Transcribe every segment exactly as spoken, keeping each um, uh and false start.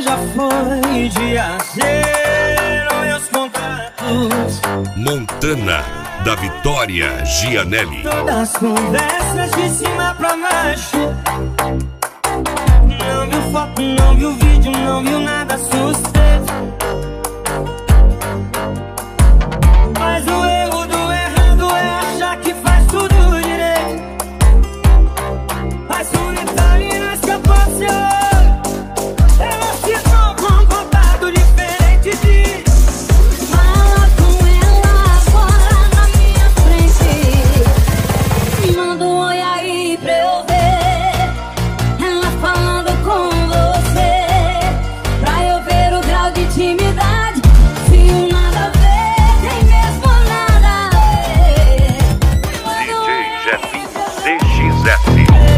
você já foi viajeiro e os contatos. Montana, da Vitória Gianelli. Todas as conversas de cima pra baixo. Não viu foto, não viu vídeo, não viu nada suspeito. Mas o erro do errado é achar que faz tudo direito. As solidarinas que eu posso. Ela se com um contato diferente de. Fala com ela agora na minha frente. Me manda um oi aí pra eu ver. Ela falando com você, pra eu ver o grau de intimidade. Se o nada a ver, tem mesmo nada a ver. D J Jeff C X F.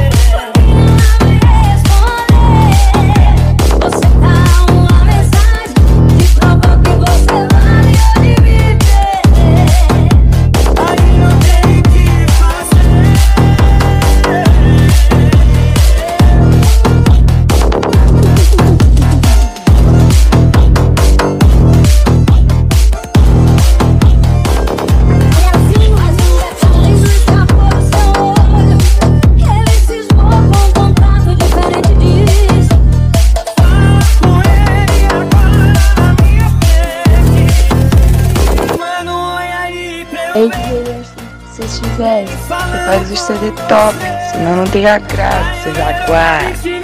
Ei, D J C X F, você faz o C D top, senão não tem a graça, seu jaguar.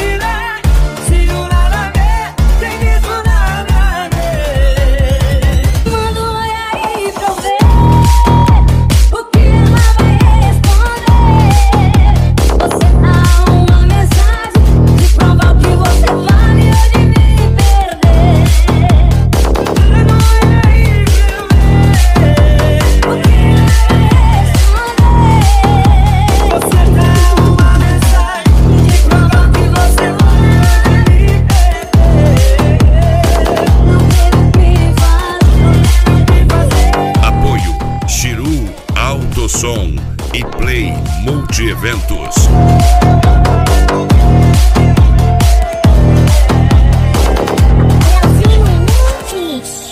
Manda um oi aí pra eu ver o que ela vai responder. Você dá uma mensagem de provar o que você vale ou de me perder. Manda um oi aí pra eu ver o que ela vai responder. Você dá uma mensagem de provar que você vale ou de me perder. Não teve o que fazer, não teve o que fazer. Apoio Chiru Autosom e Play Multi Eventos.